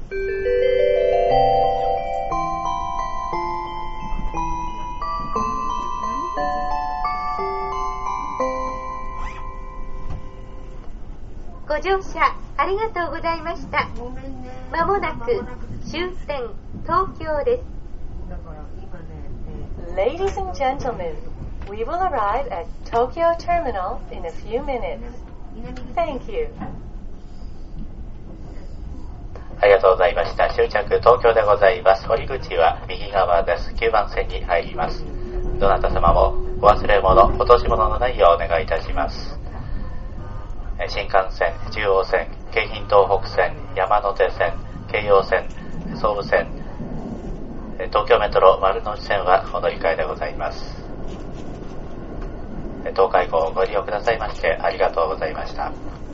ご乗車ありがとうございました。まもなく終点東京です。 Ladies and gentlemen, we will arrive at Tokyo Terminal in a few minutes. Thank you. ありがとうございました。終着東京でございます。降り口は右側です。9番線に入ります。どなた様もお忘れ物、落とし物のないようお願いいたします。新幹線、中央線、京浜東北線、山手線、京葉線、総武線、東京メトロ丸の内線はお乗り換えでございます。東海号をご利用くださいましてありがとうございました。